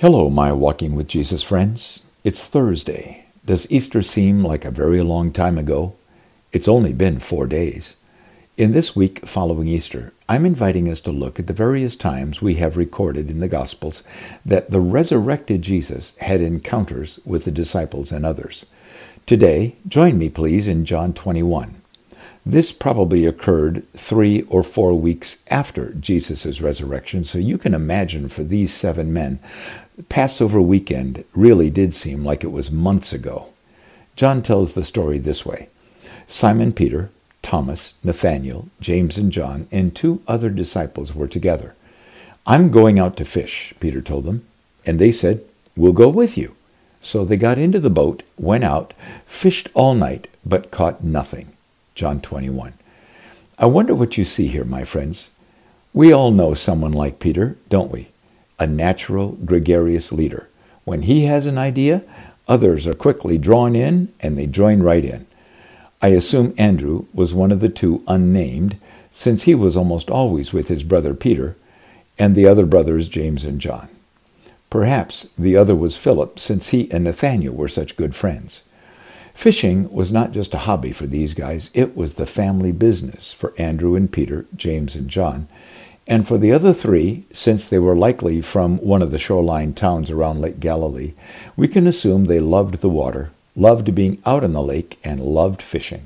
Hello, my Walking with Jesus friends. It's Thursday. Does Easter seem like a very long time ago? It's only been 4 days. In this week following Easter, I'm inviting us to look at the various times we have recorded in the Gospels that the resurrected Jesus had encounters with the disciples and others. Today, join me please in John 21. This probably occurred 3 or 4 weeks after Jesus' resurrection, so you can imagine for these 7 men, Passover weekend really did seem like it was months ago. John tells the story this way. Simon Peter, Thomas, Nathanael, James and John, and 2 other disciples were together. "I'm going out to fish," Peter told them, and they said, "We'll go with you." So they got into the boat, went out, fished all night, but caught nothing. John 21. I wonder what you see here, my friends. We all know someone like Peter, don't we? A natural, gregarious leader. When he has an idea, others are quickly drawn in, and they join right in. I assume Andrew was one of the 2 unnamed, since he was almost always with his brother Peter, and the other brothers James and John. Perhaps the other was Philip, since he and Nathanael were such good friends. Fishing was not just a hobby for these guys, it was the family business for Andrew and Peter, James and John. And for the other 3, since they were likely from one of the shoreline towns around Lake Galilee, we can assume they loved the water, loved being out on the lake, and loved fishing.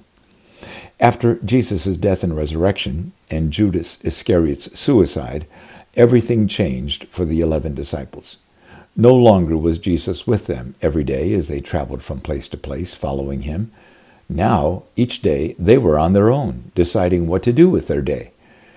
After Jesus' death and resurrection, and Judas Iscariot's suicide, everything changed for the 11 disciples. No longer was Jesus with them every day as they traveled from place to place following him. Now, each day, they were on their own, deciding what to do with their day.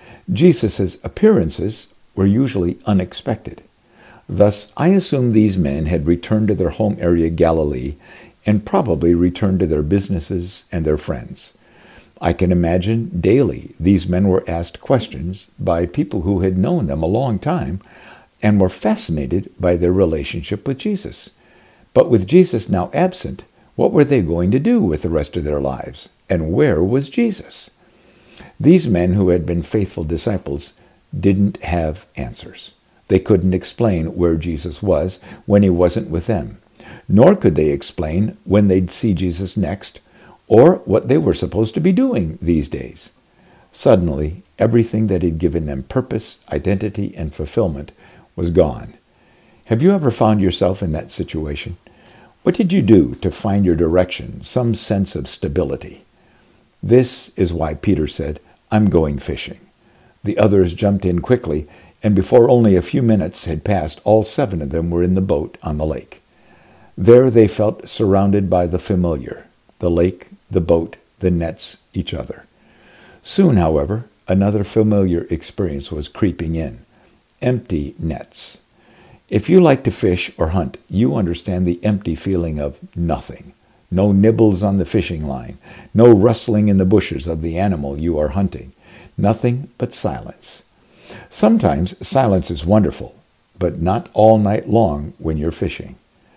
Jesus' appearances were usually unexpected. Thus, I assume these men had returned to their home area Galilee and probably returned to their businesses and their friends. I can imagine daily these men were asked questions by people who had known them a long time and were fascinated by their relationship with Jesus. But with Jesus now absent, what were they going to do with the rest of their lives? And where was Jesus? These men who had been faithful disciples didn't have answers. They couldn't explain where Jesus was when he wasn't with them, nor could they explain when they'd see Jesus next or what they were supposed to be doing these days. Suddenly, everything that had given them purpose, identity, and fulfillment was gone. Have you ever found yourself in that situation? What did you do to find your direction, some sense of stability? This is why Peter said, "I'm going fishing." The others jumped in quickly, and before only a few minutes had passed, all 7 of them were in the boat on the lake. There they felt surrounded by the familiar, the lake, the boat, the nets, each other. Soon, however, another familiar experience was creeping in. Empty nets. If you like to fish or hunt, you understand the empty feeling of nothing. No nibbles on the fishing line. No rustling in the bushes of the animal you are hunting. Nothing but silence. Sometimes silence is wonderful, but not all night long when you're fishing.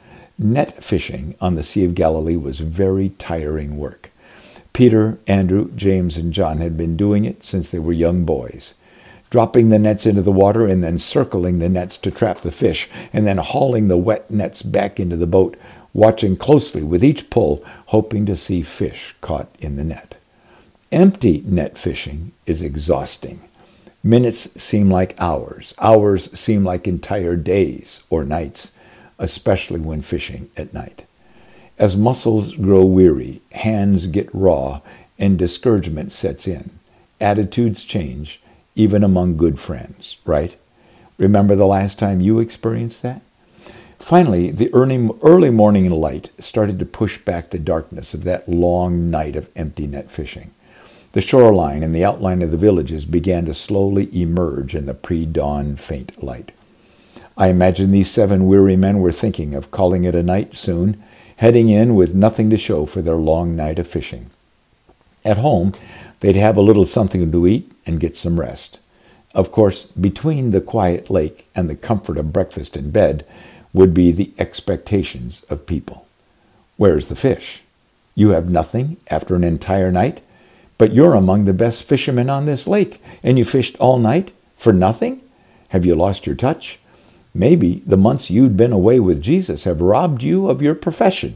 Net fishing on the Sea of Galilee was very tiring work. Peter, Andrew, James, and John had been doing it since they were young boys. Dropping the nets into the water and then circling the nets to trap the fish, and then hauling the wet nets back into the boat, watching closely with each pull, hoping to see fish caught in the net. Empty net fishing is exhausting. Minutes seem like hours. Hours seem like entire days or nights, especially when fishing at night. As muscles grow weary, hands get raw, and discouragement sets in, attitudes change, even among good friends, right? Remember the last time you experienced that? Finally, the early morning light started to push back the darkness of that long night of empty net fishing. The shoreline and the outline of the villages began to slowly emerge in the pre-dawn faint light. I imagine these 7 weary men were thinking of calling it a night soon, heading in with nothing to show for their long night of fishing. At home, they'd have a little something to eat and get some rest. Of course, between the quiet lake and the comfort of breakfast in bed would be the expectations of people. Where's the fish? You have nothing after an entire night, but you're among the best fishermen on this lake, and you fished all night for nothing? Have you lost your touch? Maybe the months you'd been away with Jesus have robbed you of your profession.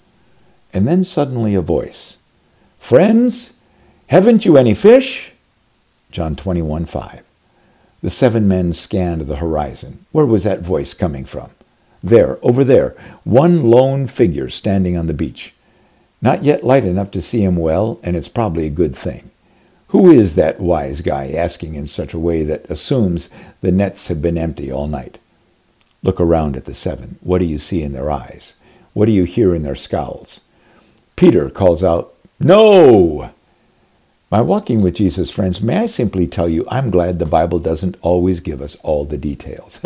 And then suddenly a voice. Friends, haven't you any fish? John 21:5. The 7 men scanned the horizon. Where was that voice coming from? There, over there, one lone figure standing on the beach. Not yet light enough to see him well, and it's probably a good thing. Who is that wise guy asking in such a way that assumes the nets have been empty all night? Look around at the 7. What do you see in their eyes? What do you hear in their scowls? Peter calls out, "No!" My Walking with Jesus friends, may I simply tell you, I'm glad the Bible doesn't always give us all the details.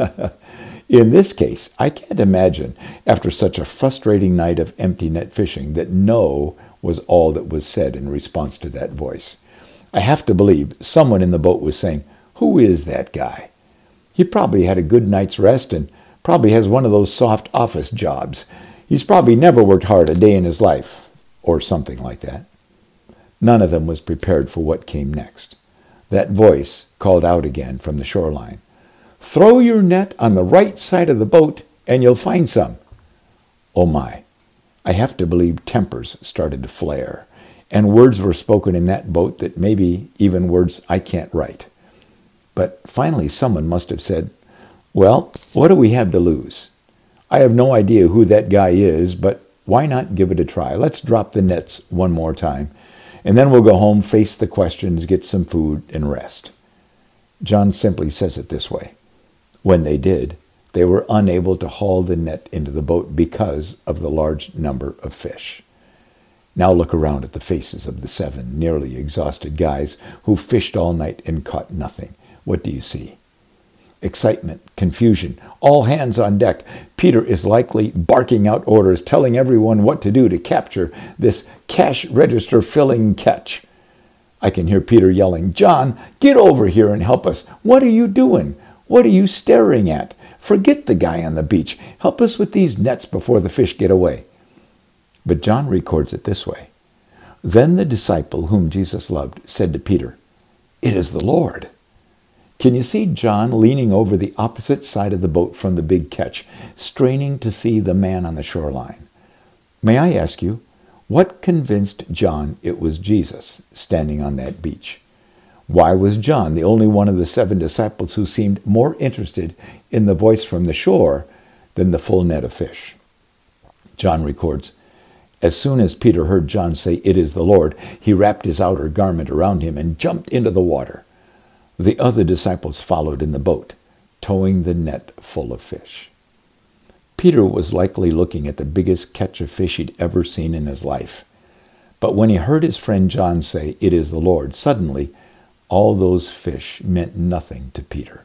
In this case, I can't imagine, after such a frustrating night of empty net fishing, that no was all that was said in response to that voice. I have to believe someone in the boat was saying, "Who is that guy? He probably had a good night's rest and probably has one of those soft office jobs. He's probably never worked hard a day in his life," or something like that. None of them was prepared for what came next. That voice called out again from the shoreline, "Throw your net on the right side of the boat and you'll find some." Oh my, I have to believe tempers started to flare, and words were spoken in that boat that maybe even words I can't write. But finally someone must have said, "Well, what do we have to lose? I have no idea who that guy is, but why not give it a try? Let's drop the nets one more time. And then we'll go home, face the questions, get some food, and rest." John simply says it this way. When they did, they were unable to haul the net into the boat because of the large number of fish. Now look around at the faces of the 7 nearly exhausted guys who fished all night and caught nothing. What do you see? Excitement, confusion, all hands on deck. Peter is likely barking out orders, telling everyone what to do to capture this cash register filling catch. I can hear Peter yelling, "John, get over here and help us. What are you doing? What are you staring at? Forget the guy on the beach. Help us with these nets before the fish get away." But John records it this way. Then the disciple whom Jesus loved said to Peter, "It is the Lord." Can you see John leaning over the opposite side of the boat from the big catch, straining to see the man on the shoreline? May I ask you, what convinced John it was Jesus standing on that beach? Why was John the only one of the 7 disciples who seemed more interested in the voice from the shore than the full net of fish? John records, as soon as Peter heard John say, "It is the Lord," he wrapped his outer garment around him and jumped into the water. The other disciples followed in the boat, towing the net full of fish. Peter was likely looking at the biggest catch of fish he'd ever seen in his life. But when he heard his friend John say, "It is the Lord," suddenly all those fish meant nothing to Peter.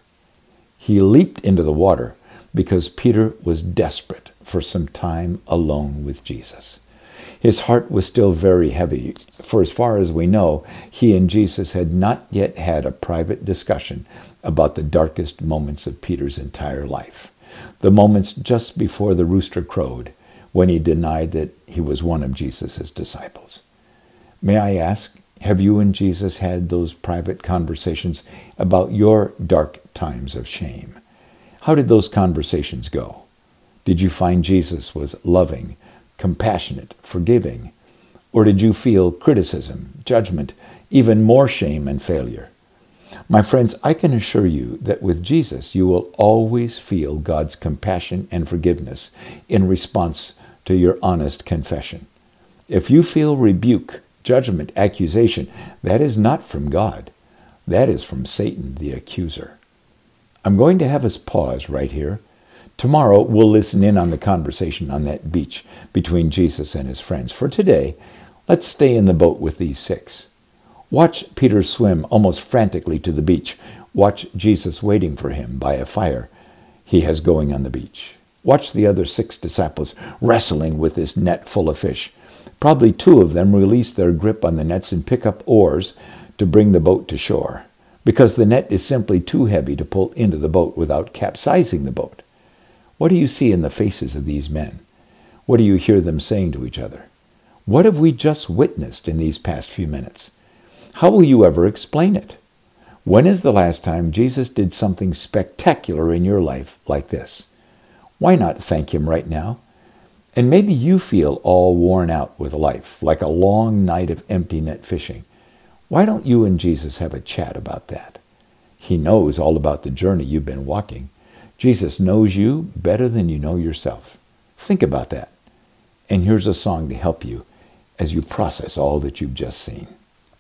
He leaped into the water because Peter was desperate for some time alone with Jesus. His heart was still very heavy, for as far as we know, he and Jesus had not yet had a private discussion about the darkest moments of Peter's entire life, the moments just before the rooster crowed, when he denied that he was one of Jesus' disciples. May I ask, have you and Jesus had those private conversations about your dark times of shame? How did those conversations go? Did you find Jesus was loving, compassionate, forgiving? Or did you feel criticism, judgment, even more shame and failure? My friends, I can assure you that with Jesus, you will always feel God's compassion and forgiveness in response to your honest confession. If you feel rebuke, judgment, accusation, that is not from God. That is from Satan, the accuser. I'm going to have us pause right here. Tomorrow, we'll listen in on the conversation on that beach between Jesus and his friends. For today, let's stay in the boat with these 6. Watch Peter swim almost frantically to the beach. Watch Jesus waiting for him by a fire he has going on the beach. Watch the other 6 disciples wrestling with this net full of fish. Probably 2 of them release their grip on the nets and pick up oars to bring the boat to shore, because the net is simply too heavy to pull into the boat without capsizing the boat. What do you see in the faces of these men? What do you hear them saying to each other? What have we just witnessed in these past few minutes? How will you ever explain it? When is the last time Jesus did something spectacular in your life like this? Why not thank him right now? And maybe you feel all worn out with life, like a long night of empty net fishing. Why don't you and Jesus have a chat about that? He knows all about the journey you've been walking. Jesus knows you better than you know yourself. Think about that. And here's a song to help you as you process all that you've just seen.